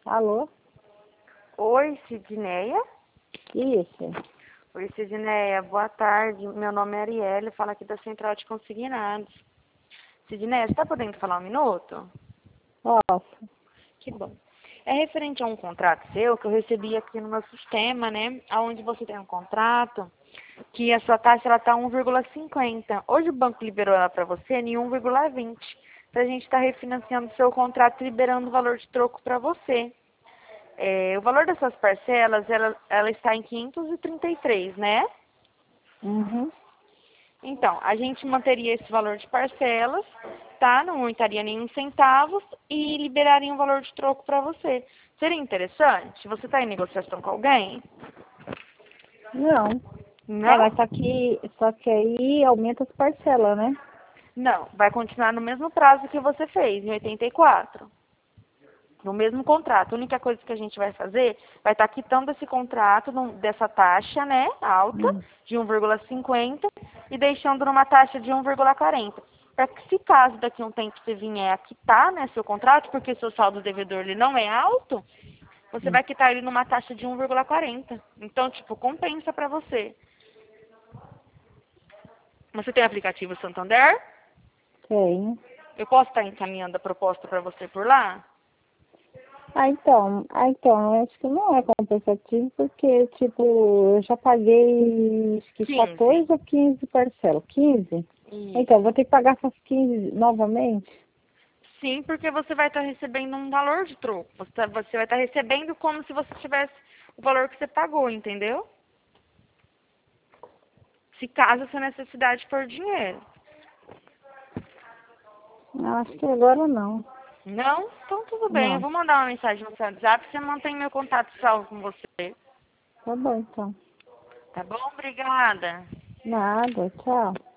Alô? Oi, Sidneia. Isso. Oi, Sidneia. Boa tarde. Meu nome é Arielle, falo aqui da Central de Consignados. Sidneia, você está podendo falar um minuto? Posso. Que bom. É referente a um contrato seu que eu recebi aqui no meu sistema, né? Onde você tem um contrato que a sua taxa está 1,50. Hoje o banco liberou ela para você em 1,20. Para a gente estar refinanciando o seu contrato e liberando o valor de troco para você. O valor dessas parcelas, ela está em 533, né? Uhum. Então, a gente manteria esse valor de parcelas, tá? Não aumentaria nenhum centavos e liberaria um valor de troco para você. Seria interessante? Você está em negociação com alguém? Não. Não? Mas só que aí aumenta as parcelas, né? Não, vai continuar no mesmo prazo que você fez, em 84. No mesmo contrato. A única coisa que a gente vai fazer, vai estar quitando esse contrato dessa taxa, né, alta, Hum. de 1,50 e deixando numa taxa de 1,40. Para que se caso daqui a um tempo você vier a quitar, né, seu contrato, porque seu saldo devedor ele não é alto, você vai quitar ele numa taxa de 1,40. Então, tipo, compensa para você. Você tem aplicativo Santander? Tenho. Eu posso estar encaminhando a proposta para você por lá? Eu acho que não é compensativo porque, tipo, eu já paguei acho que 15. 14 ou 15 parcelas. 15? Então, vou Isso. ter que pagar essas 15 novamente? Sim, porque você vai estar recebendo um valor de troco. Você vai estar recebendo como se você tivesse o valor que você pagou, entendeu? Se caso essa necessidade for dinheiro. Acho que agora não. Não? Então tudo bem. Eu Não. vou mandar uma mensagem no seu WhatsApp. Você mantém meu contato salvo com você. Tá bom, então. Tá bom? Obrigada. Nada. Tchau.